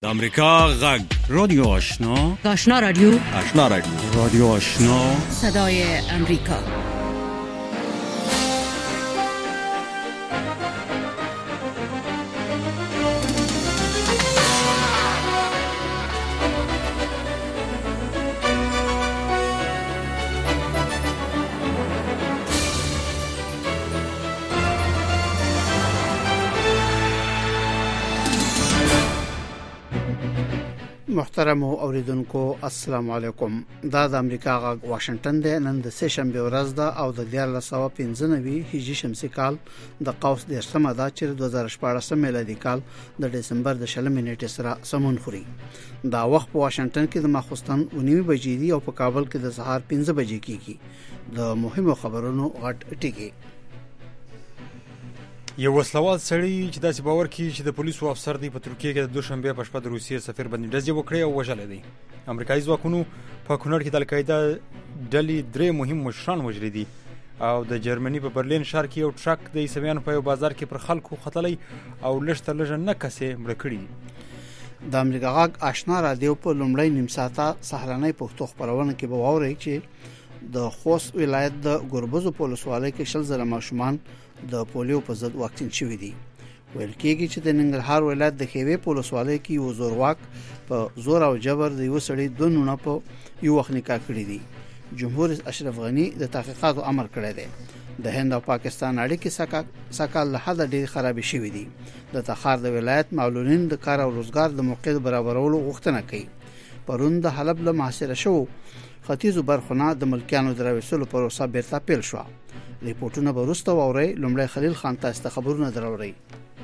د امریکا غږ رادیو آشنا آشنا رادیو رادیو آشنا صدای امریکا. محترم اوریدونکو السلام علیکم. دا د امریکا غږ واشنگټن دی. نن د سه شنبه ورځ ده او د 1995 هجری شمسي کال د قوس د 8مه ده چې 2014 میلادي کال د دسمبر د 20 نیټې سره سمون خوري. دا وخت په واشنگټن کې د ماخوستن 9 بجې دی او په کابل کې د سهار 5 بجې کېږي. د مهمو خبرونو غټ ټکی. یو وسلوال سړی چې داسې باور کوي چې د پولیسو افسر دی په ترکیه کې د دوشنبه په شپه د روسیې سفیر باندې ډزې وکړې او وژل دي. امریکایي ځواکونو په کونړ کې د القاعده ډلې درې مهم مشران وژلي دي او د جرمني په برلین ښار کې یو ټرک د عیسویانو په یو بازار کې پر خلکو خطلې او لږ تر لږه 9 کسې مړه کړي دي. د امریکا غږ آشنا رادیو په لومړی نیم ساعته سهارنۍ پښتو خبرونه کې به واورئ چې د خوست ولایت د ګوربزو په ولسوالۍ کې 10 زره ماشومان د پولیو په ضد واکسین شوي دي. ویل کېږي چې د ننګرهار ولایت د خیوې په ولسوالۍ کې یو زورواک په زور او جبر د یو سړي دوه نونه په یو وخت نکاح کړی دي. جمهور اشرف غنی د تحقیقاتو امر کړی دی. د هند او پاکستان اړیکې سکهال له حده ډېر خراب شوي دي. د تخار د ولایت معلولین د کار او روزګار د موقع برابرولو غوښتنه کوي. پرون د حلب له محاصره شو ختیځو برخونه د ملکیانو دراوېستلو پروسه بیرته پیل شو. ریپورتونه به وروسته واورئ. لومړی خلیل خان تاسو ته خبرونه دراوړي.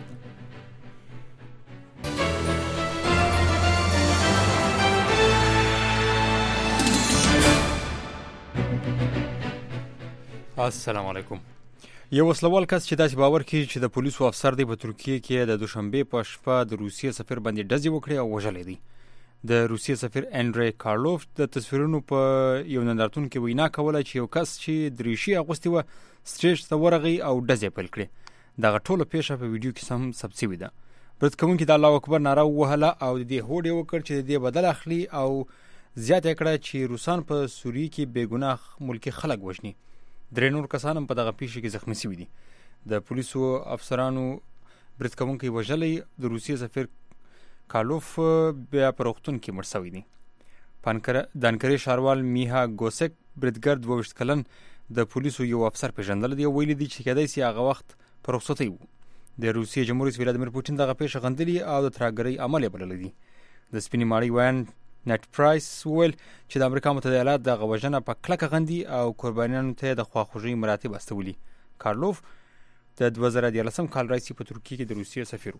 السلام علیکم. یو وسلوال کس چې داسې باور کوي چې د پولیسو افسر دی په ترکیه کې د دوشنبه په شپه د روسیې سفیر باندې ډزې وکړې او وژل دي. د روسیې سفیر انډری کارلوف د تصویرونو په یو نندارتون کې وینا کوله چې یو کس چې دریشي اغوستې و سټیج ته ورغی او ډزې پیل کړې. دغه ټوله پیښه په ویډیو کې سم ثبت شوې ده. برید کوونکي د الله اکبر ناره ووهله او د دې هوډ یې وکړ چې د دې بدل اخلي او زیاته کړه چې روسان په سوریه کې بېګناه ملکي خلک وژني. درې نور کسان هم په دغه پیښه کې زخمي شوي دي. د پولیسو افسرانو برید کوونکي وژلی. د روسیې سفیر کارلوف بیا په روغتون کې مړ شوی دی. د انکرې ښاروال میها ګوسک بریدګر 22 کلن د پولیسو یو افسر پیژندل دی او ویلي دی چې کېدای شي هغه وخت په رخصتۍ و. د روسیې جمهور رئیس ولادیمیر پوتین دغه پیښه غندلې او د ترهګرۍ عمل یې بللی دی. د سپینې ماڼۍ ویان نټ پرایس وویل چې د امریکا متحده ایالات دغه وژنه په کلکه غندي او قربانیانو ته د خواخوږۍ مراتب استولي. کارلوف د 2014 کال راهیسې په ترکیه کې د روسیې سفیر و.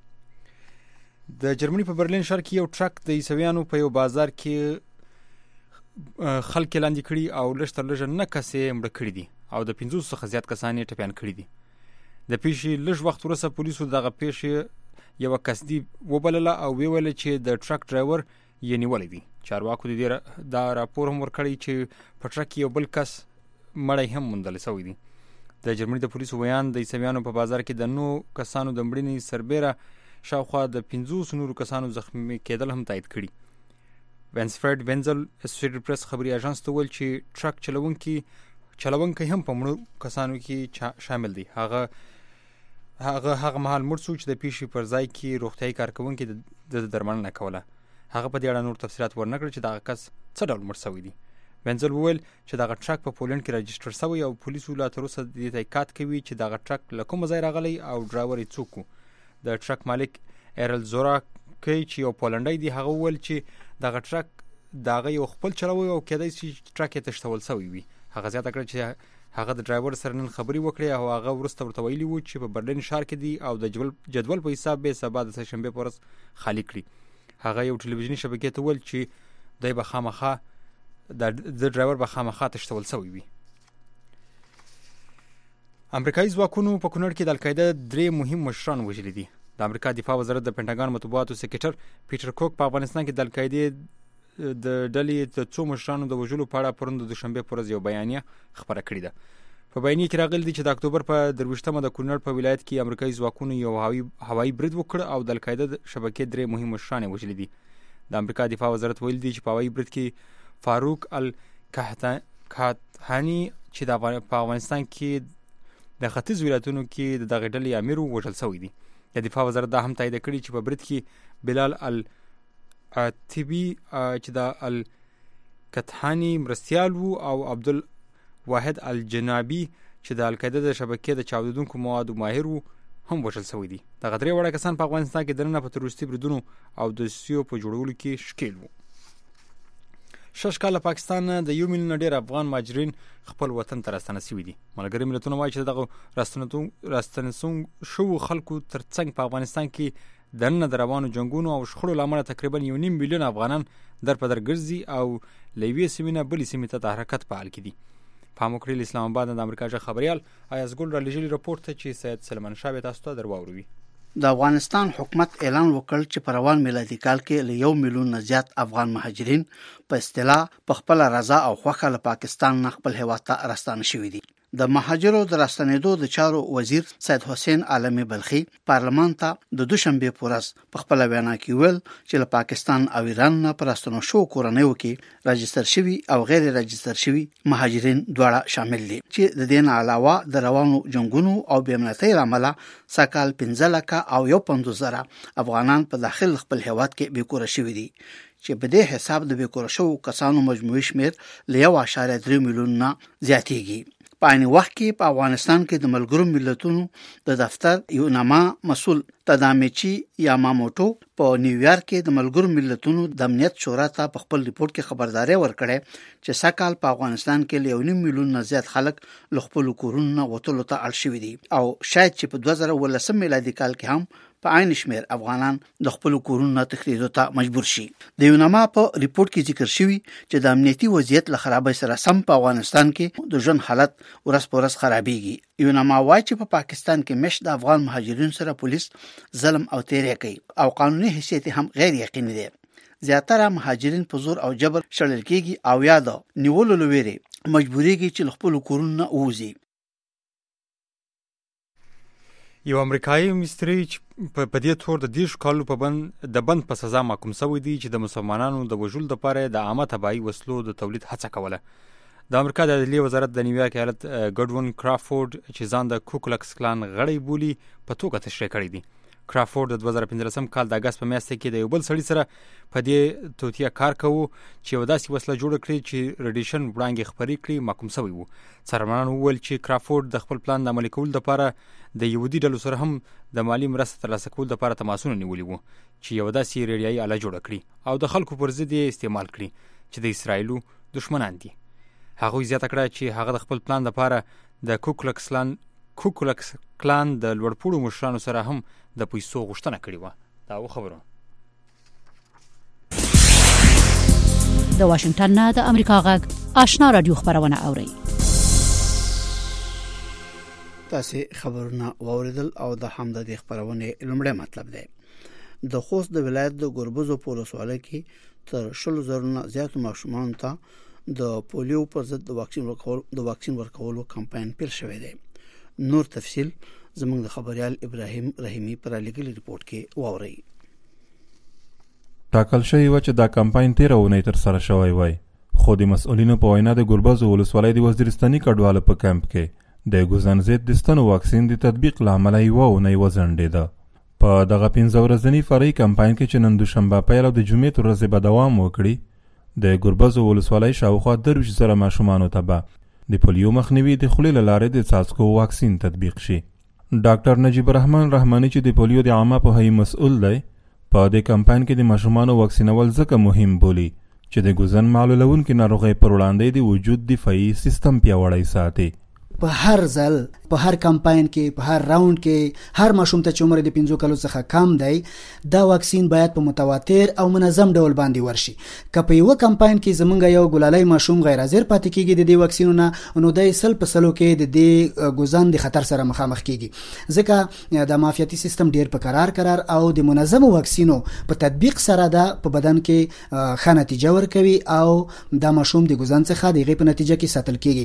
د جرمني په برلین ښار کې یو ټرک د عیسویانو په یو بازار کې خلک لاندې کړي او لږ تر لږه 9 کسې مړه کړي دي او د 500 څخه زیات کسان یې ټپیان کړي دي. د پیښې لږ وخت وروسته پولیسو دغه پیښه یو قصدي وبلله او ویل چې د ټرک ډرایور یې نیولی دی. چارواکو دا راپور هم ورکړی چې په ټرک یو بل کس مړی هم موندل شوی دی. د جرمني د پولیسو ویان د عیسویانو په بازار کې د 9 کسانو د مړینې سربیره شاوخوا د 500 نورو کسانو زخمي کېدل هم تایید کړي. وینسفرد وینزل اسوسییټډ پریس خبري اژانس ته ویل چې ټرک چلونکی هم په مړو کسانو کې شامل دی. هغه مهال مړ شو چې د پیښې پر ځای کې روغتیايي کارکوونکي د درملنه کوله. هغه په دې اړه نور تفصیلات ورنکړل چې دغه کس څه ډول مړ شوی دی. وینزل وویل چې دغه ټرک په پولند کې راجسټر شوی او پولیسو لا تر اوسه د تحقیقات کوي چې دغه ټرک له کومه ځای راغلی او ډرایور یې څوک و. د ټرک مالک ایرل زوراکی چې یو پولنډی دی هغه وویل چې دغه ټرک دغه یو خپل چلوي او کېدای شي ټرک یې تښتول شوی وي. هغه زیاته کړه چې هغه د ډرایور سره نن خبرې وکړې او هغه وروسته ورته ویلي و چې په برلین ښار کې دی او د جدول په حساب به سبا د سهشنبې په ورځ خالي کړي. هغه یو ټلویزیوني شبکې ته ویل چې دی به خامخا د ډرایور به خامخا تښتول شوی وي. امریکایي ځواکونو په کونړ کې د القاعده درې مهم مشران وژلي دي. د امریکا دفاع وزارت د پینټاګان مطبوعاتو سکرټر پیټر کوک په افغانستان کې د القاعده د ډلې د 2 مشرانو د وژلو په اړه پرون د دوشنبه پر ورځ یو بیانیه خبره کړې ده. په بیانیه کې راغلي دي چې د اکتوبر په 23مه د کونړ په ولایت کې امریکایي ځواکونو یو هوایي برید وکړ او د القاعده د شبکې 3 مهم مشران وژلي دي. د امریکا دفاع وزارت ویلي دي چې په هوایي برید کې فاروق الکهتانی چې په افغانستان کې د ختیځ ولایتونو کې د دغه ډلې امیر وژل شوی دی. د دفاع وزارت دا هم تایید کړی چې په برید کې بلال العتیبی چې د الکهتانی مرستیال وو او عبدالواحد الجنابی چې د القاعده د شبکې د چاودیدونکو موادو ماهر وو هم وژل شوی دي. دغه درې وړه کسان په افغانستان کې دننه په تروریستي بریدونو او د سیو په جوړولو کې ښکیل وو. 6 کاله پاکستان د 1 میلیون ډیر افغان مهاجرین خپل وطن ته راستنه شوي دي. ملګري ملتونه وایي چې دغه راستنه شوو خلکو ترڅنګ په افغانستان کې دننه د روانو جنګونو او شخړو له امله تقریبا 1.5 میلیون افغانان درپدر ګرځي او له یوې سیمې نه بلې سیمې ته د حرکت په حال کې دي. پام وکړئ اسلام آباد د امریکا ژغ خبريال ایازګل را لېږلي راپور ته چې سید سلمان شاه به تاسو ته درواوروي. د افغانستان حکومت اعلان وکړ چې په روان میلادي کال کې له 1 میلیون نه زیات افغان مهاجرین په اصطلاح په خپل رضا او خوښه له پاکستان نه خپل هیواد ته راستانه شوي دي. د مهاجرو د راستنېدو د چارو وزیر سید حسین عالمي بلخي پارلمان ته د دوشنبه پورز په خپل وینا کې ویل چې له پاکستان او ایران نه پر راستنو شو کورنیو کې راجستر شوي او غیر راجستر شوي مهاجرین دواړه شامل دي چې د دې نه علاوه د روانو جنگونو او بې امنیتۍ لامل سکهال 15 لکه او 150,000 افغانان په داخل خپل هیواد کې بیکوره شوي دي چې په دې حساب د بیکوره شو کسانو مجموعي شمیر ل 1.3 میلیون نه زیاتېږي. په عین وخت کې په افغانستان کې د ملګرو ملتونو د دفتر یو نامه مسؤل تدامیچی یاماموټو په نیویارک کې د ملګرو ملتونو د امنیت شورا ته په خپل ریپورت کې خبرداري ورکړه چې سکهال په افغانستان کې له 1 میلیون نه زیات خلک له خپل کورونو وټولو ته اړ شوي دي او شاید چې په 2019 میلادي کال کې هم په عین شمیر افغانان د خپل کورونو تخریدو ته مجبور شي. د یوناما په ریپورت کې ذکر شوی چې د امنیتي وضعیت له خرابۍ سره سم په افغانستان کې د ژوند حالت ورځ په ورځ خرابېږي. یوناما وايي چې په پاکستان کې مش د افغان مهاجرینو سره پولیس ظلم او تیری کوي او قانوني حیثیت هم غیر یقیني دی. زیاتره مهاجرین په زور او جبر شړل کېږي او یا د نیولو لوري مجبورېږي چې خپل کورونه ووزي. یو امریکایي مستری په دې تور د 10 کالو په بند په سزا محکوم شوی دی چې د مسلمانانو د وژلو لپاره د عامه تباہي وسلو د تولید هڅه کوله. د امریکا د عدلیې وزارت د نیویارک ایالت ګډون کرافورد چې ځان د کوکلکس کلان غړی بولي په توګه تشریح کړی دی. کرافورد د 2015 کال د اگست په میاشت کې د یو بل سړي سره په دې توتیا کار کوو چې یو داسې وسله جوړه کړي چې ریډیشن وړانګې خپرې کړي محکوم شوی وو. څارنوالانو وویل چې کرافورد د خپل پلان د عملي کولو لپاره د یهودي ډلو سره هم د مالی مرسته ترلاسه کولو لپاره تماسونه نیولي وو چې یو داسې ریډیایي آله جوړه کړي او د خلکو پر ضد یې استعمال کړي چې د اسرایلو دشمنان دي. هغوی زیاته کړه چې هغه د خپل پلان لپاره د کوکلکس کلان د لوړپوړو مشرانو سره هم د پیسو غوښتنه کړې وه. دا خبره د واشنگټن نه د امریکا غږ آشنا رادیو خبرونه اوري. تاسو خبرونه واوریدل او د همدغه خبرونه لومړی مطلب دی. د خوست د ولایت د ګوربوزو په ولسوالۍ کې تر 100,000 زیات ماشومان ته د پولیو پر ضد د واکسین ورکولو کمپاین پیل شوی دی. نور تفصیل زموږ د خبريال ابراهيم رحیمی پر لګل ریپورت کې واوري. ټاکل شوی و چې دا کمپاین 13 اونۍ تر سره شوی وای، خو د مسؤلینو په وینا د ګوربوزو ولسوالۍ د وزیرستاني کډوالو په کمپ کې د ګوزن ضد د ستنو واکسین د تطبیق لامل یې ونه وځنډېده. په دغه 15 ورځنی فرعي کمپاین کې چې نن دوشنبه پیل او د جمعې تر ورځې به دوام وکړي، د ګوربوزو ولسوالۍ شاوخوا 20,000 ماشومانو ته به د پولیو مخنیوي د خولې له لارې د څاڅکو واکسین تطبیق شي. ډاکټر نجیب الرحمن رحمانی چې د پولیو د عامه پوهاوي مسؤل دی، په دې کمپاین کې د ماشومانو واکسینول ځکه مهم بولي چې د ګوزن معلولونکو ناروغۍ پر وړاندې د وجود دفاعي سیستم پیاوړی ساتي. په هر ځل په هر کمپاین کې په هر راوند کې هر ماشوم ته چې عمر د 15 کالو څخه کم دی دا واکسین باید په متواتر او منظم ډول باندې ورشي. که په یو کمپاین کې زمونږ یو ګلالای ماشوم غیر حاضر پاتې کیږي د دې واکسینونو، نو د سل په سلو کې د دې ګوزن د خطر سره مخامخ کیږي. ځکه د مافیاتي سیستم ډیر په قرار او د منظم واکسینو په تطبیق سره دا په بدن کې ښه نتیجه ورکوي او دا ماشوم د ګوزن څخه د غي په نتیجه کې ساتل کیږي.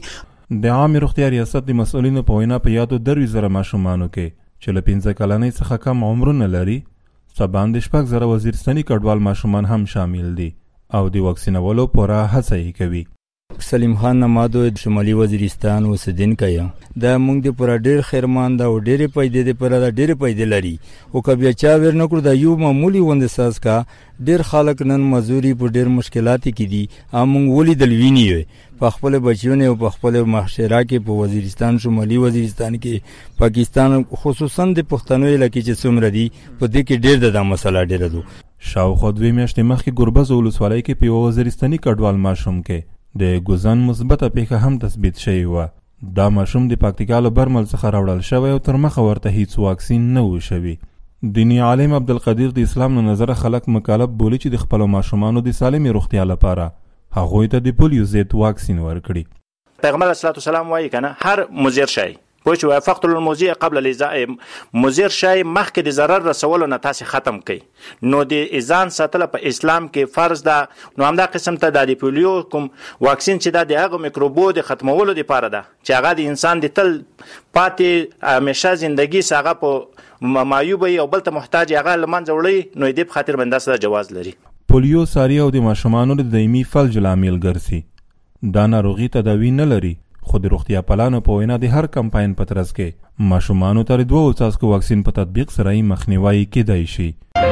د عامې روغتیا ریاست د مسؤلینو په وینا په یادو 2,000 ماشومانو کې چې له 15 کلنۍ څخه کم عمرونه لري څه باندې 6,000 وزیرستاني کډوال ماشومان هم شامل دي او د واکسینولو پوره هڅه یې کوي. سلیم خان نمادو شمالي وزیرستان اوسیدونکی یم. دا موږ د پوره ډېر خیرمند او ډېرې پیدې دپاره دا ډېرې پیدې لري خو که بیا چا ویر نه کړو دا یو معمولي غوندې ساز کا ډېر خلک نن مزوري په ډېر مشکلاتو کې دي او موږ ولیدل ویني په خپل بچیونه او په خپل محشره کې په وزیرستان شمالي وزیرستان کې پاکستان خصوصا د پښتنو علاقې چې څومره دي په دې کې ډېر د مسله ډېره ده. شاوخوا 2 میاشتې مخکې ګربز ولسوالۍ کې په یوه وزیرستاني کډوال ماشوم کې د ګوزن مثبته پیښه هم تثبیت شوې وه. دا ماشوم د پکتیکا له برمل څخه راوړل شوی او تر مخه ورته هیڅ واکسین نه و شوی. دیني عالم عبدالقدیر د اسلام له نظره خلک مکلف بولي چې د خپلو ماشومانو د سالمې روغتیا لپاره هغوی ته د پولیو ضد واکسین ورکړي. پیغمبر علیه السلام وایي کنه هر مضر شی پوه شو فقط المضر قبل الازاء مضر شی مخکې د ضرر رسولو نه تاسې ختم کړئ نو د اذان ساتل په اسلام کې فرض ده. نو همدا قسم ته د پولیو کوم واکسین چې دا د هغه میکروبو د ختمولو لپاره ده چې هغه د انسان د تل پاتې همیشه زندگی ساغه په معیوب او بل ته محتاج هغه لمنځه وړي نو دې په خاطر باندې سره جواز لري. پولیو ساری او د ماشومانو د دایمي فلج لامل ګرځي. دا ناروغي تداوی نه لري خو د روغتیا پالانو په وینا د هر کمپاین په ترڅ کې ماشومانو ته د 2 څاڅکو واکسین په تطبیق سره یې مخنیوی کیدای شي.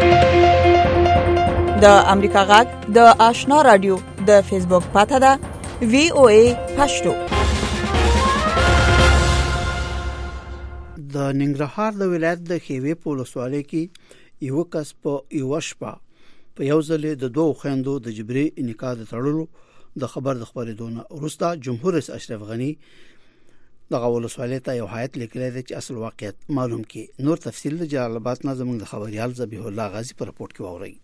د امریکا غږ د آشنا رادیو د فیسبوک پاته ده VOA پښتو. د ننګرهار د ولایت د خیوې په ولسوالۍ کې یو کس په یو شپه په یو ځل د 2 خويندو د جبري نکاح د تړلو د خبر د خبرېدونه وروسته جمهور رئیس اشرف غنی دغه ولسوالۍ ته یو هیئت لیکلی دی چې اصل واقعیت معلوم کړي. نور تفصیل د جلال آباد نه زموږ د خبريال ذبیح الله غازی په رپورت کې واورئ.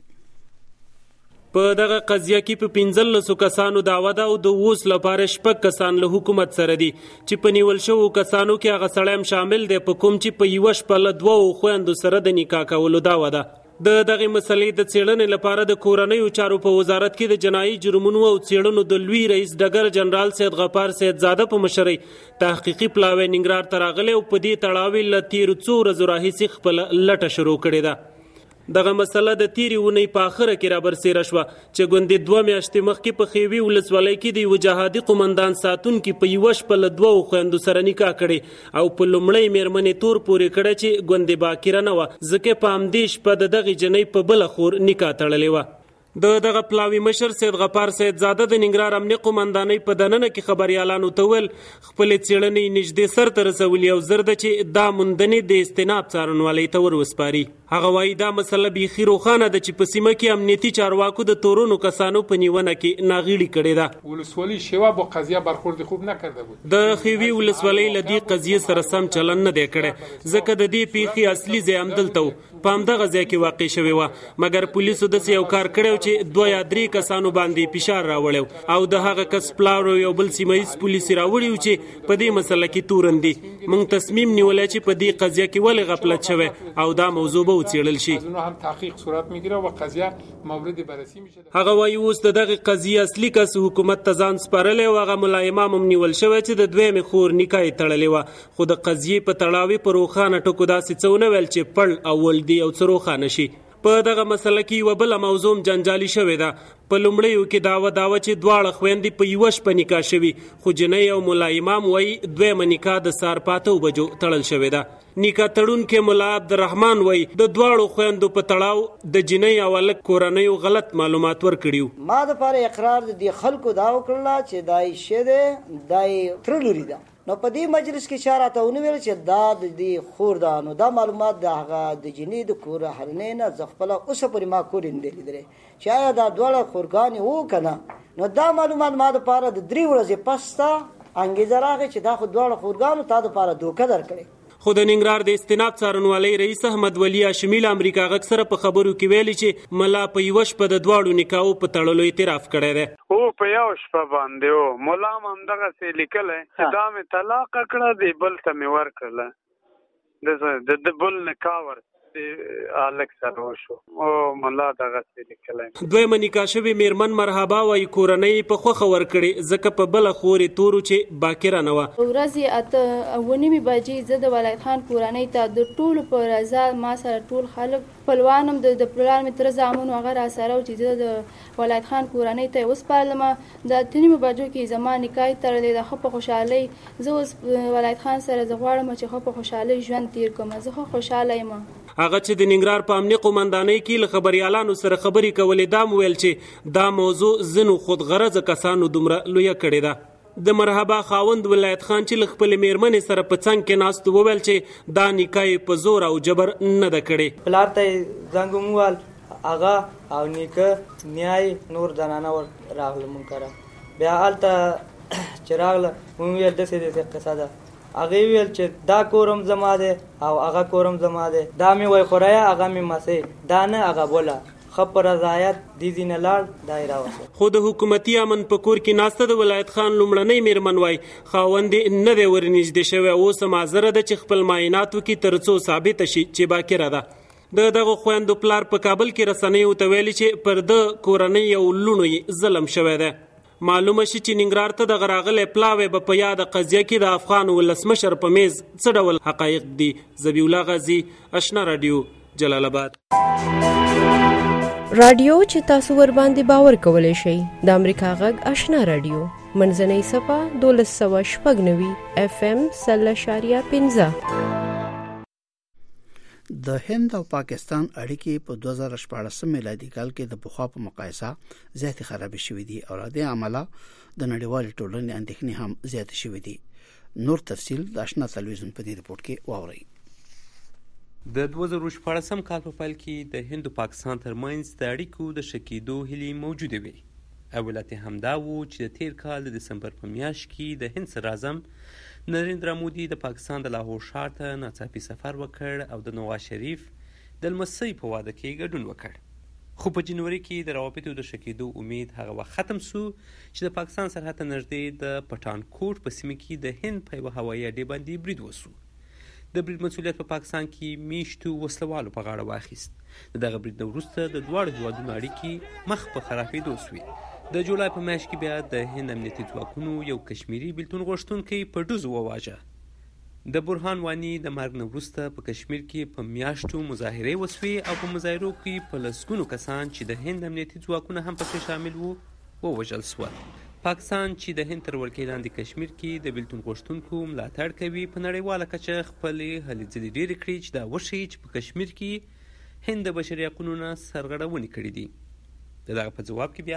په دغه قضیه کې په 15 کسانو دعوه ده او د اوس لپاره 6 کسان له حکومت سره دي چې په نیول شو کسانو کې هغه سړی شامل دی په کوم چې په یو شپه له 2 خويندو سره د نکاح کولو دعوه ده. د دغه مسلې د څېړنې لپاره د کورنیو چارو په وزارت کې د جنایي جرمونو او څېړنو د لوی رئیس ډګر جنرال سید غفار سید زاده په مشرۍ تحقیقي پلاوی ننګرهار ته راغلی او په دې تړاو له تیر څو ورځو راهیسې خپل لټه شروع کړې ده. دغه مسله د تیری ونی په اخره کې را برسېره شوه چې ګوندې 2 میاشتې مخکې په خیوي ولسوالۍ کې د یو جهادي قومندان ساتون کې په یو شپه له 2 خويندو سره نکاح کړي او په لومړی میرمنې تور پورې کړه چې ګوندې باکره نه و ځکه په همدې شپه د دغه جنۍ په بل خور نکاح تړلې و. د دغه پلاوی مشر سید غفار سید زاده د ننګرهار امنیه قومندانۍ په دننه کې خبريالانو ته ول خپل څېړنې نږدې سر ته رسولي او زرد چې دا موندنې د استناب څارنوالۍ ته ور وسپاري. هغه وایي دا مسله بیخي روښانه ده چې په سیمه کې امنیتي چارواکو د تورونو کسانو په نیونه کې ناغیړي کړې ده. ولسوالۍ شوا با قضیه برخورد خوب نکرده بود. د خیوي ولسوالۍ لدی قضیه سره سم چلن نه دی کړی ځکه د دې پیښې اصلي ځای همدلته په همدغه ځای کې واقع شوی و مګر پولیسو داسې یو کار کړی چې 2 یا 3 کسانو باندې فشار راوړیو او د هغه کس پلاو یو بل سیمایي پولیس راوړیو چې په دې مسله کې تورندي. موږ تصمیم نیولای چې په دې قضیه کې ولې غفلت شوه او دا موضوع به وڅېړل شي. هم تحقیق صورت میگیره و قضیه مورد بررسی میشه. هغه وایي اوس دغه قضیه اصلي کس حکومت ته ځان سپارلی او هغه ملا امام هم نیول شوی چې د 2 خور نکاح تړلې و خو د قضیې په تړاو په روښانه ټکو داسې څه ونه ویل چې پړ او ولدي او څه روښانه شي. په دغه مسله کې یو بل موضوع جنجالي شوې ده. په لومړیو کې داوا چې دواړه خويندې په یو شپه نکاح شوي خو جنۍ او مولا امام وایي 2 نکاح د سار 5 بجو تړل شوې ده. نکاح تړون کې مولا عبدالرحمن وایي د دواړو خويندو په تړاو د جنۍ او الک کورنیو غلط معلومات ورکړیو. ما د پاره اقرار د خلکو دا وکړل چې دای شه دای ترلوري ده نو په دې مجلس کې اشاره ته ونویل چې دا د دې خور ده نو دا معلومات د هغه د جنې د کور هرنې نه ځخپله اوسه پورې ما کور نه لیدلې چې آیا دا دواړه خورګانې وو که نه نو دا معلومات ما دپاره د 3 ورځې پس ته انګېزه راغی چې دا خو دواړه خورګانو تا دپاره دوکه درکړې. خو د ننګرهار د استناب څارنوالۍ رئیس احمد ولی هاشمي له امریکا غږ سره په خبرو کې ویلي چې ملا په یو شپه د دواړو نکاحو په تړلو اعتراف کړی دی. او په یو شپه باندې مولا هم همدغسې لیکلی چې دا مې طلاق کړه دی بل ته مې ورکړله د بل نکاح الک سره وشو او ملا دغه څه لیکلای دویمه نکاح شوې میرمن مرحبا وایي کورنۍ په خوښه ورکړې ځکه په بله خورې تورو چې باکره نه وه. ورځې 8:30 بجې زه د ولایت خان کورنۍ ته د ټولو په رضا ما سره ټول خلک خپلوان هم د پلار مې تره زامن هغه راسره و چې زه د ولایت خان کورنۍ ته یې وسپارلم. د 8:30 بجو کې زما نکاح تړلی ده. ښه په خوشحالۍ زه اوس ولایت خان سره زه غواړم چې ښه په خوشحالۍ ژوند تیر کړم. زه ښه خوشحاله یم. هغه چې د ننګرهار په امنیه قومندانۍ کې له خبریالانو سره خبرې کولې دا ویل چې دا موضوع ځینو خودغرضه کسانو دومره لویه کړې ده. د مرحبا خاوند ولایت خان چې له خپلې میرمنې سره په څنګ کې ناست وویل چې دا نکاح په زور او جبر نه ده کړې. پلار ته زنګ وویل هغه او نیکه نیای نور زنانه راغله مونږ کره. بیا هلته چې راغله مونږ ویل داسې قصه ده. هغه ویل چې دا کورم زما دی او هغه کورم زما دی. دا مې وای خوریا هغه مې مسې دا نه هغه بوله خبر رضایت دي دینه لاړ دایره وسه. خو د حکومتي امن په کور کې ناسته د ولایت خان لومړنۍ میرمن وای خاوند نه دی ورنږدې شوی. اوس معذره ده چې خپل معایناتو کې تر څو ثابت شي چې باکره ده. دغه خویندو پلار په کابل کې رسنیو ته ویلي چې پر د کورنۍ او لوڼو ظلم شوی دی. معلومه شي چې ننګرهار ته دغه راغلی پلاوی به په یاده قضیه کې د افغان ولسمشر په میز څه ډول حقایق دي. ذبیح الله غازی، آشنا رادیو، جلال آباد. رادیو چې تاسو ور باندې باور کولای شئ د امریکا غږ آشنا رادیو منځنۍ صفه 1296 FM 0.15. د هند او پاکستان اړیکې په 2014 میلادي کال کې د پخوا په مقایسه زیاتې خراب شوې دي او د عمله د نړیوال ټولنې اندېښنې هم زیات شوې دي. نور تفصیل د آشنا تلویزیون په دې رپورت کې واورئ. د 2014 کال په پیل کې د هند او پاکستان ترمنځ د اړیکو د ښه کېدو هیلې موجودې وې. اولت همدا و چې د تیر کال د دسمبر په میاشت کې د هند صدر اعظم نریندرا مودي د پاکستان د لاهور ښار ته ناڅاپي سفر وکړ او د نواز شریف د لمسۍ په واده کې ګډون وکړ. خو په جنوري کې د روابطو د ښه کېدو امید هغه وخت ختم سو چې د پاکستان سرحد ته نږدې د پټانکوټ په سیمه کې د هند په یوه هوایي اډې باندې برید وسو. د برید مسؤلیت په پاکستان کې میشتو وسلوالو په غاړه واخیست. د دغه برید نه وروسته د دواړو هیوادونو اړیکې مخ په خرابېدو سوې. د جولای په میاشت کې بیا د هند امنیتي ځواکونو یو کشمیري بېلتون غوښتونکی په ډزو وواژه. د برهان واني د مرګ نه وروسته په کشمیر کې په میاشتو مظاهرې وسوې او په مظاهرو کې په لسګونو کسان چې د هند امنیتي ځواکونه هم پکې شامل وو ووژل سول. پاکستان چې د هند تر ولکې لاندې کشمیر کې د بېلتون غوښتونکو ملاتړ کوي په نړیواله کچه خپلې هلې ځلې ډېرې کړي چې دا وښیي چې په کشمیر کې هند د بشري حقونو نه سرغړونې کړي دي. دغه په جواب کې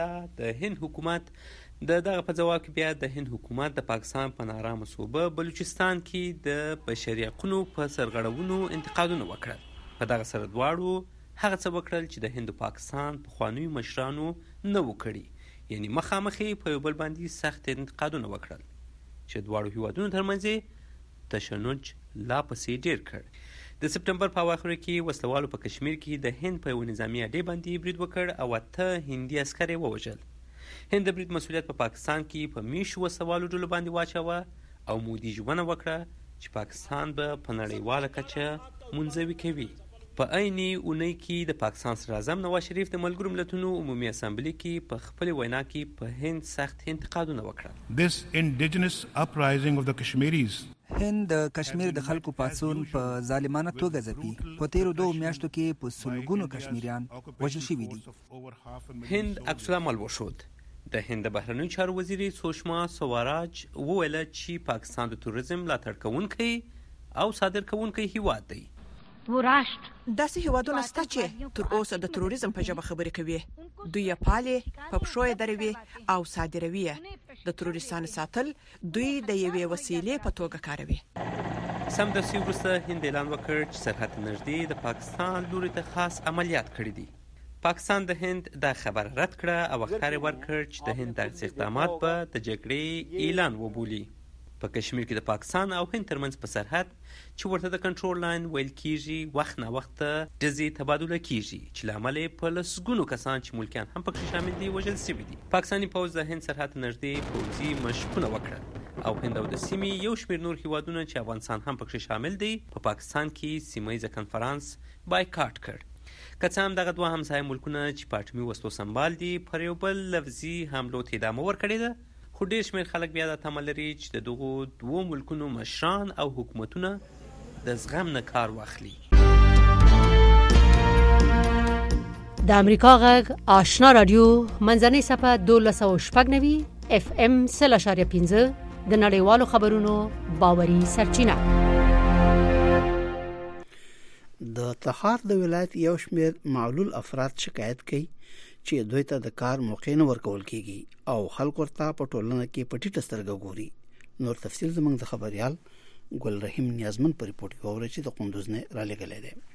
بیا د هند حکومت د پاکستان په نارامه صوبه بلوچستان کې د بشري حقونو په سرغړونو انتقادونه وکړل. په دغه سره دواړو هغه څه وکړل چې د هند او پاکستان پخوانیو مشرانو نه وو کړي، یعنی مخامخې په یو بل باندې سخت انتقادونه وکړل چې دواړو هیوادونو ترمنځ تشنج لا پسې ډېر کړ. د سپټمبر په اواخرو کې وسلوالو په کشمیر کې د هند په یوه نظامي اډې باندې برید وکړ او 8 هندي عسکر یې ووژل. هند د برید مسؤلیت په پاکستان کې په میشو وسلوالو ډلو باندې واچوه او مودي ژمنه وکړه چې پاکستان به په نړیواله کچه منزوي کوي. په عین اونۍ کې د پاکستان صدر اعظم نواز شریف د ملګرو ملتونو عمومي اسامبلې کې په خپلې وینا کې په هند سخت انتقادونه وکړل. This indigenous uprising of the Kashmiris هند د کشمیر د خلکو پاڅون په ظالمانه توګه ځپي. په تیرو 2 میاشتو کې په سلګونو کشمیریان وژل شوي دي. هند عکس العمل وښود. د هند د بهرنیو چارو وزیرې سوشما سواراج وویله چې پاکستان د توریزم ملاتړ کوونکی او صادر کوونکی هیواد دی. داسې هیوادونه شته چې تر اوسه د تروریزم په ژبه خبرې کوي. دوی یې پالي، په پښو یې دروي او صادروي یې. د تروریستانو ساتل دوی د یوې وسیلې په توګه کاروي. سمدستي وروسته هند اعلان وکړ چې سرحد نږدې د پاکستان لوري ته خاص عملیات کړي دي. پاکستان د هند دا خبر رد کړه او ښکار ورکړ چې د هند دغسې اقدامات به د جګړې اعلان وبولي. په کشمیر کې د پاکستان او هند ترمنځ په سرحد چې ورته د کنټرول لاین ویل کیږي وخت نه وخت ډزې تبادله کیږي چې له امله یې په لسګونو کسان چې ملکیان هم پکې شامل دي وژل شوي دي. پاکستاني پوځ د هند سرحد نږدې پوځي مشقونه وکړل او هند او د سیمې یو شمېر نور هیوادونه چې افغانستان هم پکې شامل دی په پاکستان کې سیمه ییزه کنفرانس بایکاټ کړ. که څه هم دغه دوه همسایه ملکونه چې په اټومي وسلو سمبال دي پر یو بل لفظي حملو ته ادامه ورکړې ده، خو ډېر شمېر خلک بیا دا تمه لري چې د دغو دوو ملکونو مشران او حکومتونه د زغم نه کار واخلي. د امریکا غږ آشنا رادیو منځنۍ صفحه 1290 FM 0.5 د نړیوالو خبرونو باوري سرچینه. د تخار د ولایت یو شمېر معلول افراد شکایت کوي چې دوی ته د کار موقع نه ورکول کیږي او خلک ورته په ټولنه کې په ټیټه سترګه ګوري. نور تفصیل زموږ د خبريال ګل رحیم نیازمن په ریپورت کې وره چې د قندوز نه را لګلې ده.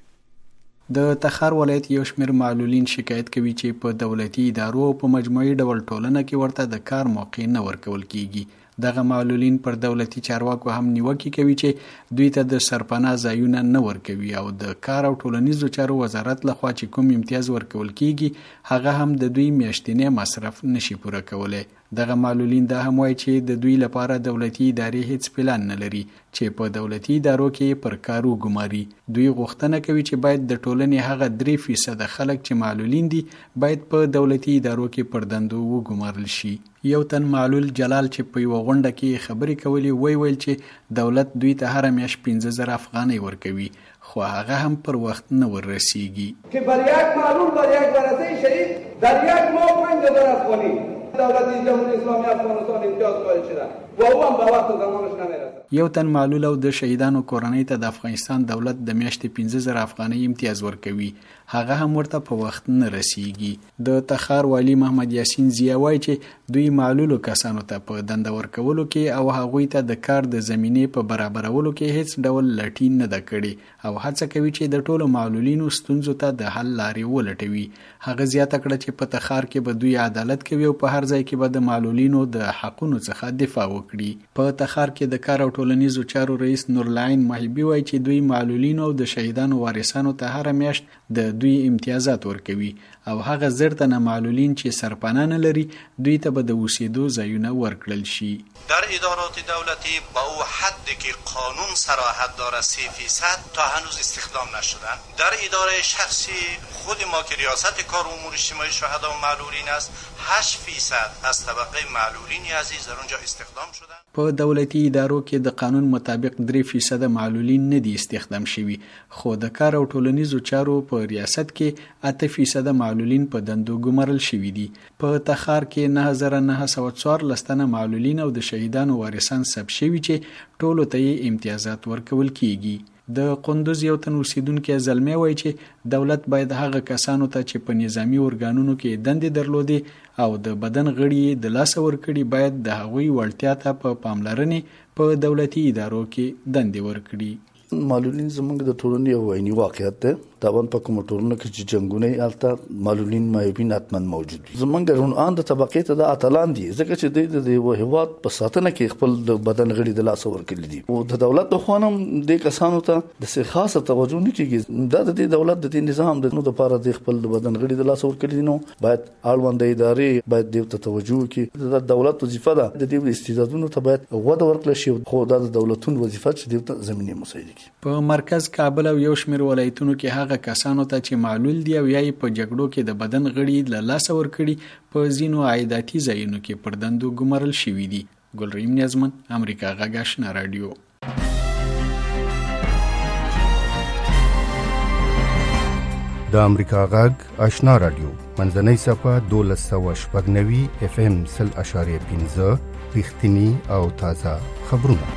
د تخار ولایت یو شمېر معلولین شکایت کوي چې په دولتي ادارو په مجموعي ډول ټولنه کې ورته د کار موقع نه ورکول کیږي. دغه معلولین پر دولتي چارواکو هم نیوکه کوي چې دوی ته د سرپناه ځایونه نه ورکوي او د کار او ټولنیزو چارو وزارت لخوا چې کوم امتیاز ورکول کیږي هغه هم د دوی میاشتنی مصرف نشي پوره کولای. دغه معلولین دا هم وایي چې د دوی لپاره دولتي ادارې هیڅ پلان نه لري چې په دولتي ادارو کې پر کار وګماري. دوی غوښتنه کوي چې باید د ټولنې هغه 3% خلک چې معلولین دي باید په دولتي ادارو کې پر دندو وګمارل شي. یو تن معلول جلال چې په یو غونډه کې خبرې کولې ویل چې دولت دوی ته هر میاشت 15000 افغانۍ ورکوي خو هغه هم پر وخت نه ورسیږي. که بر یک معلول بر یک برسه شهید در یک ماه 5000 افغانی دولت جمهوری اسلامی افغانستان امتیاز قائل شده و او هم به وقت زمانش نمیرسه. یو تن معلول او د شهیدانو کورنۍ ته د افغانستان دولت د میاشتې 15000 افغانۍ امتیاز ورکوي هغه هم ورته په وخت نه رسیږي. د تخار والی محمد یاسین ضیا وایي چې دوی معلولو کسانو ته په دنده ورکولو کې او هغوی ته د کار د زمینې په برابرولو کې هیڅ ډول لټي نه ده کړې او هڅه کوي چې د ټولو معلولینو ستونزو ته د حل لارې ولټوي. هغه زیاته کړه چې په تخار کې به دوی عدالت کوي او په هر ځای کې به د معلولینو د حقونو څخه دفاع وکړي. په تخار کې د کار او ټولنیزو چارو رئیس نورالعین محبي وایي چې دوی معلولینو او د شهیدانو وارثانو ته هر میاشت د دوی امتیازات ورکوي او هغه زرتنه معلولین چې سرپناه نه لري دوی ته به د اوسېدو ځایونه ورکړل شي. در ادارات دولتی با او حدی که قانون صراحت داره 3% تا هنوز استخدام نشدن. در اداره شخصی خود ما که ریاست کار امور اجتماعی شهدا و معلولین است 8% از طبقه معلولین عزیز در اونجا استخدام شدن. په دولتي ادارو کې د قانون مطابق 3% معلولین نه دي استخدام شوي خو د کار او ټولنیزو چارو په ریاست کې 8% معلولین په دندو ګمارل شوي دي. په تخار کې 9914 تنه معلولین او د شهیدانو وارثان ثبت شوي چې ټولو ته امتیازات ورکول کیږي. د قندوز یو تن اوسیدونکي زلمی وایي چې دولت باید هغه کسانو ته چې په نظامی ارګانونو کې دندې درلودې او د بدن غړي د لاس ورکړي باید د هغوی وړتیا ته په پاملرنې په دولتي ادارو کې دندې ورکړي. معلولین زمونږ د ټولنې یو عیني واقعیت دی. د افغان په کومه ټولنه کې چې جنګونه هلته معلولین معیوبین حتما موجود وي. زمونږ روڼان د طبقې ته د اتلان دي ځکه چې دوی د هیواد په ساتنه کې خپل د بدن غړي د لاس ورکړي دي او د دولت د خوا هم د کسانو ته د څه خاصه توجه نه کیږي. دا د دولت د نظام د لپاره د خپل بدن غړي د لاس ورکړي نو باید اړوند ادارې باید د توجه وکړي. د دولت وظیفه ده د دې استعدادونو ته باید وده ورکړل شي خو د دولتونو وظیفه چې د زمینه مساعده کړي. په مرکز کابل او یو شمېر ولایتونو کې هغه کسانو ته چې معلول دي او یا په جګړو کې د بدن غړي له لاسه ورکړي په ځینو عایداتي ځایونو کې پر دندو ګمارل شوي دي. ګلریم نیازمن، امریکا غږ آشنا رادیو. د امریکا غږ آشنا رادیو منځنۍ صفحه 1290 FM 0.5 رښتینی او تازه خبرونه.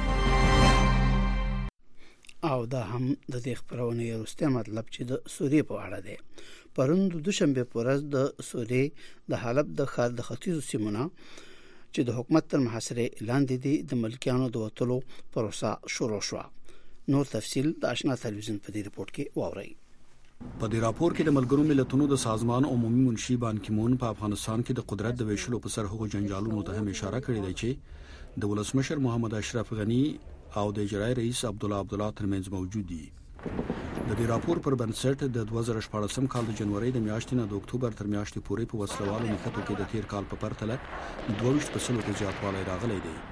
او دا هم د دې خبرونه وروسته مطلب چې د سوریې په اړه دی. پرون د دوشنبه په ورځ د سوریې د حلب د ښار د ختیځو سیمونه چې د حکومت تر محاصرې لاندې دي د ملکیانو د وټلو پروسه شروع شو. نور تفصیل د آشنا تلویزیون په دې رپورت کې واورئ. په دې راپور کې د ملګرو ملتونو د سازمان عمومي منشي بان کی مون په افغانستان کې د قدرت د ویشلو په سر هغو جنجالونو ته هم اشاره کړې ده چې د ولسمشر محمد اشرف غنی او د اجرایي رئیس عبدالله ترمنځ موجود دي. د دې راپور پر بنسټ د 2014 کال د جنوري د میاشتې نه د اکتوبر تر میاشتې پورې په وسلوالو نښتو کې د تیر کال په پرتله 22% زیاتوالی راغلی دی.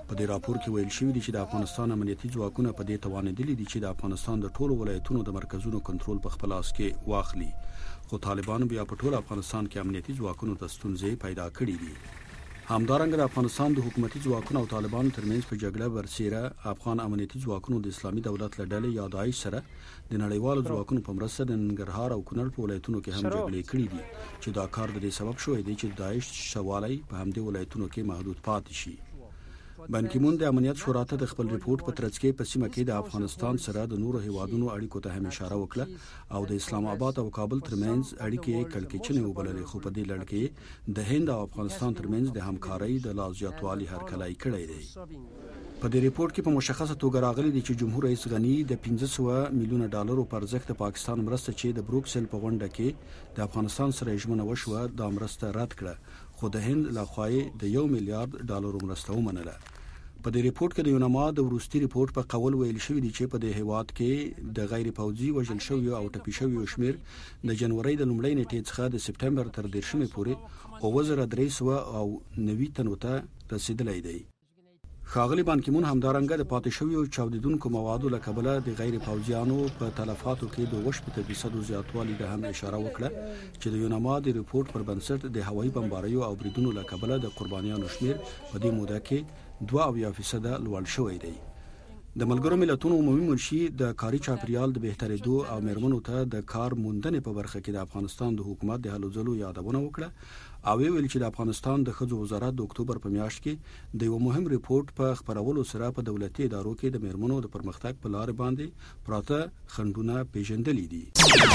په دې راپور کې ویل شوی دی چې د افغانستان امنیتي ځواکونه په دې توانېدلي دي چې د افغانستان د ټولو ولایتونو د مرکزونو کنټرول په خپل لاس کې واخلي، خو طالبانو بیا په ټول افغانستان کې امنیتي ځواکونو ته ستونزې پیدا کړې دي. همدارنګه د افغانستان د حکومتي ځواکونو او طالبانو ترمنځ په جګړه برسېره افغان امنیتي ځواکونو د اسلامي دولت له ډلې یا داعش سره د نړیوالو ځواکونو په مرسته د ننګرهار او کونړ په ولایتونو کې هم جګړې کړې دي چې دا کار د دې سبب شوی دی چې داعش شوالی په همدې ولایتونو کې محدود پاتې شي. بان کی مون د امنیت شورا ته د خپل ریپورت په ترڅ کې په سیمه کې د افغانستان سره د نورو هیوادونو اړیکو ته هم اشاره وکړه او د اسلام آباد او کابل ترمنځ اړیکې کلکچنې وبللې، خو په دې لړ کې د هند او افغانستان ترمنځ د همکارۍ د لا زیاتوالي هرکلی کړی دی. په دې ریپورت کې په مشخصه توګه راغلي دي چې جمهور رئیس غنی د 1500 میلیونه ډالرو پر ارزښت د پاکستان مرسته چې د بروکسل په غونډه کې د افغانستان سره ژمنه وشوه د مرسته رد کړه، خو د هند لخوا د 1 میلیارډ ډالرو مرسته ومنله. په دې ریپورت کې د یونما د وروستي ریپورت په قول ویل شوی دی چې په دې هیواد کې د غیر پوځي وژل شوی او ټپي شوی شمیر د جنوري د لومړۍ نیټې څخه د سپټمبر تر 13 پورې 2390 تنو ته رسیدلی دی. ښاغلي بان کی مون همدارنګه د پاتې شویو چاودیدونکو موادو له کبله د غیر پوځیانو په تلفاتو کې د 8% زیاتوالی د هم اشاره وکړه چې د یونما د ریپورت پر بنسټ د هوایي بمباریو او بریدونو له کبله د قربانیانو شمیر په دې موده کې 2% لوړ شوی دی. د ملګرو ملتونو عمومي منشي د کاري چاپیریال د بهترېدو او مېرمنو ته د کار موندنې په برخه کې د افغانستان د حکومت د هلو ځلو یادونه وکړه او ویل چې د افغانستان د ښځو وزارت د اکتوبر په میاشت کې د یو مهم ریپورت په خبرولو سره په دولتي ادارو کې د مېرمنو د پرمختګ په لار باندې پراته خنډونه پیژندلي دي.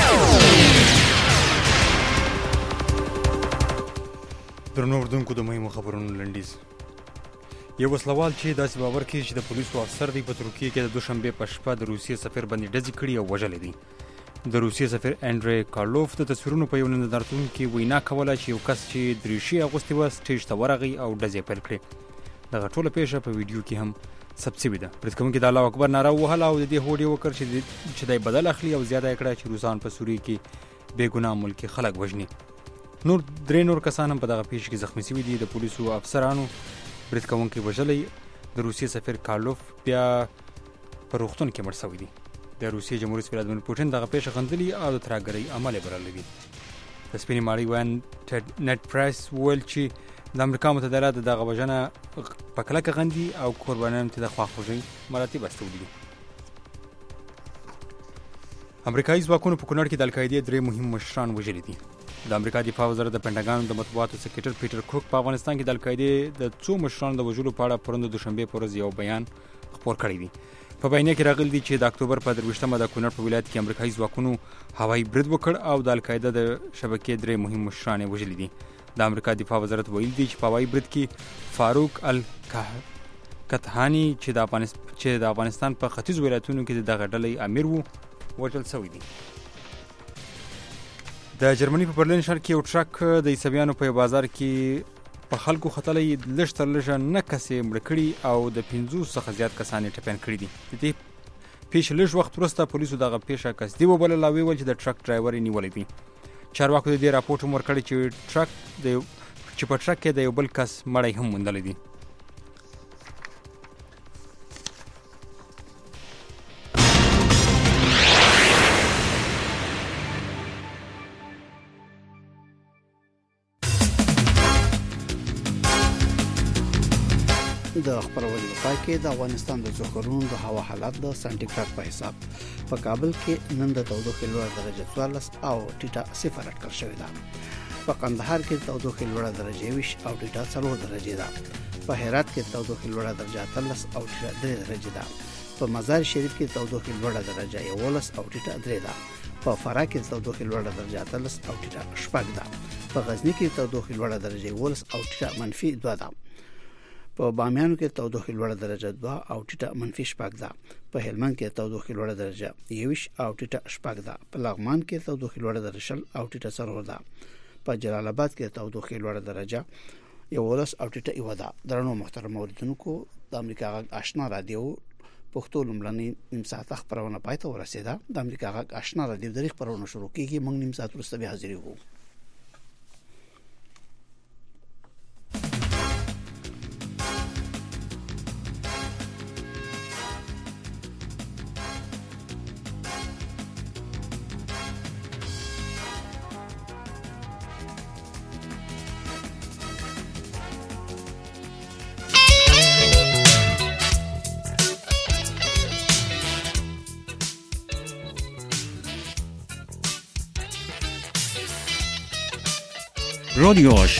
درنو اردوونکو د مهمو خبرونو لنډیز. یو وسلوال چې داسې باور کوي چې د پولیسو افسر دی په ترکیه کې د دوشنبه په شپه د روسیې سفیر باندې ډزې کړي او وژلې دي. د روسیې سفیر انډری کارلوف د تصویرونو په یو نندارتون کې وینا کوله چې یو کس چې دریشي اغوستې وه سټیج ته ورغی او ډزې پیل کړې. دغه ټوله پیښه په ویډیو کې هم ثبت شوې ده. برید کوونکي د الله اکبر ناره ووهله او د دې هوډ یې وکړ چې دی بدل اخلي او زیاته یې کړه چې روسان په سوریه کې بېګناه ملکي خلک وژني. نور 3 کسان هم په دغه پیښه کې زخمي شوي دي. د پولیسو افسرانو برید کوونکي وژلی، د روسیې سفیر کارلوف بیا په روغتون کې مړ شوی دی. د روسیې جمهور رئیس ولادیمیر پوټین دغه پیښه غندلې او د ترهګرۍ عمل یې بللی دی. د سپینې ماڼۍ ویاند نیټ پرایس وویل چې د امریکا متحده ایالات دغه وژنه په کلکه غندي او قربانیانو ته د خواخوږۍ مراتب استولي دي. امریکایي ځواکونو په کونړ کې د القاعدې 3 مهم مشران وژلي دي. د امریکا دفاع وزارت د پنټاګان د مطبوعاتو سکریټر پیټر کوک په افغانستان کې د القاعدې د 2 مشرانو د وژلو په اړه پرون د دوشنبه په ورځ یو بیان خپور کړی دی. په بیانیه کې راغلی دی چې د اکتوبر په 23مه د کونړ په ولایت کې امریکایي ځواکونو هوایي برید وکړ او د القاعده د شبکې 3 مهم مشران وژلي دي. د امریکا دفاع وزارت ویلي دی چې په هوایي برید کې فاروق الکتهانی چې د افغانستان په ختیځ ولایتونو کې دغه ډلې امیر وو وژل شوی دی. د جرمني په برلین ښار کې یو ټرک د عیسویانو په بازار کې په خلکو ختلی لږ تر لږه 9 کسې مړه کړي او د 50 څخه زیات کسان یې ټپیان کړي دي. د دې پیښې لږ وخت وروسته پولیسو دغه پیښه قصدي وبلله او ویل چې د ټرک ډرایور یې نیولی دی. چارواکو د دې راپورټ هم ورکړی چې په ټرک کې د یو بل کس مړی هم موندلی دی. د خبرولو پای کې د افغانستان د ځخرونو د هوا حالت د سانټیګریډ په حساب په کابل کې نن د تودوخې لوړه درجه 14 او ټیټه 0 اټکل شوې ده. په قندهار کې تودوخې لوړه درجه 20 او ټیټه 4 درجه ده. په هرات کې تودوخې لوړه درجه 13 او ټیټه 3 درجه ده. په مزار شریف کې تودوخې لوړه درجه 11 او ټیټه 3 ده. په فراه کې تودوخې لوړه درجه 13 او ټیټه 8 ده. په غزنی کې تودوخې لوړه درجه 11 او ټیټه -2 ده. په بامیان کې تودوخې لوړه درجه 2 او ټیټه -8 ده. په هلمند کې تودوخې لوړه درجه 20 او ټیټه 8 ده. په لغمان کې تودوخې لوړه درجه 0 او ټیټه 4 ده. په جلال آباد کې تودوخې لوړه درجه 11 او ټیټه 1 ده. درنو محترم اوریدونکو، د امریکا غږ آشنا رادیو پښتو لومړنۍ نیم ساعت خبرونه پای ته ورسېده. د امریکا غږ آشنا رادیو د خبرونه شروع کیږي. موږ نیم ساعت وروسته به حاضر یو. رادیو